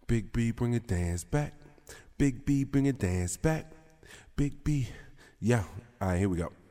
Big B, bring a dance back. Big B, bring a dance back. Big B, yeah. All right, here we go.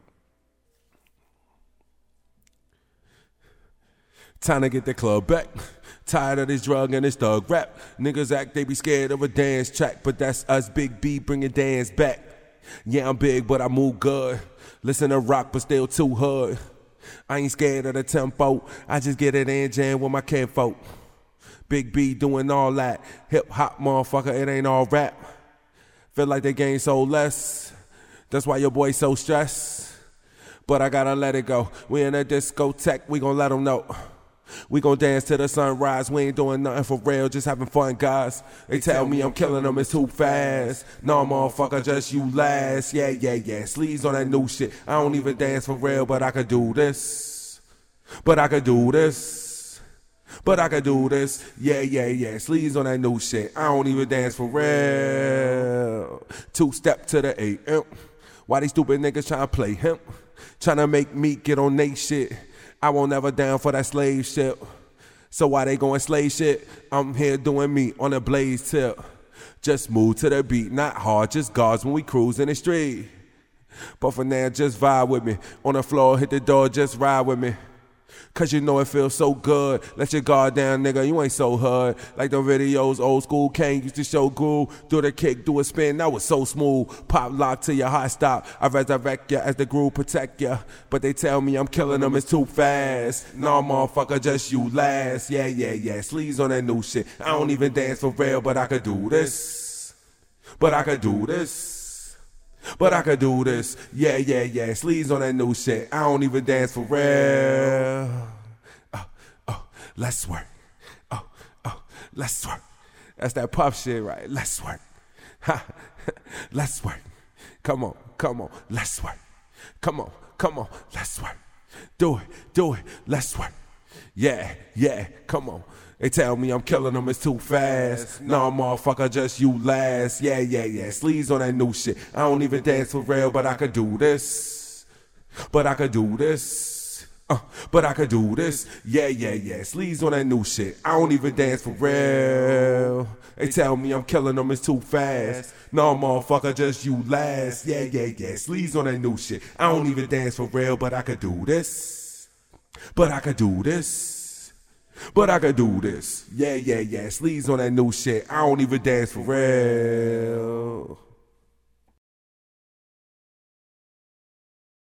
Time to get the club back. Tired of this drug and this thug rap. Niggas act they be scared of a dance track, but that's us. Big B, bring a dance back. Yeah, I'm big, but I move good. Listen to rock, but still too hood. I ain't scared of the tempo. I just get it in jam with my kinfolk. Big B doing all that. Hip hop, motherfucker, it ain't all rap. Feel like they gain so less. That's why your boy so stressed. But I gotta let it go. We in a discotheque, we gon' let them know. We gon' dance till the sunrise. We ain't doing nothing for real, just having fun, guys. They tell me I'm killing them, it's too fast. No, motherfucker, just you last. Yeah. Sleeves on that new shit. I don't even dance for real, but I could do this. But I could do this. Yeah. Sleeves on that new shit. I don't even dance for real. Two-step to the AM. Why these stupid niggas tryna play him? Tryna make me get on they shit. I won't ever down for that slave shit. So why they going slave shit? I'm here doing me on a blaze tip. Just move to the beat, not hard, just guards when we cruise in the street. But for now, just vibe with me. On the floor, hit the door, just ride with me. Cause you know it feels so good. Let your guard down, nigga, you ain't so hood. Like the videos old school Kane used to show groove. Do the kick, do a spin, that was so smooth. Pop lock to your heart stop. I resurrect ya as the groove protect ya. But they tell me I'm killing them, it's too fast. No, motherfucker, just you last. Yeah. Sleeves on that new shit. I don't even dance for real, but I could do this. Yeah. Sleeves on that new shit. I don't even dance for real. Let's work. Let's work. That's that puff shit, right? Let's work. Let's work. Come on. Let's work. Come on. Let's work. Do it. Let's work. Yeah. Come on. They tell me I'm killing them, it's too fast. No, motherfucker, just you last. Yeah. Sleeves on that new shit. I don't even dance for real, but I could do this. Yeah. Sleeves on that new shit. I don't even dance for real. They tell me I'm killing them, it's too fast. No, motherfucker, just you last. Yeah. Sleeves on that new shit. I don't even dance for real, but I could do this. Yeah. Sleeves on that new shit. I don't even dance for real.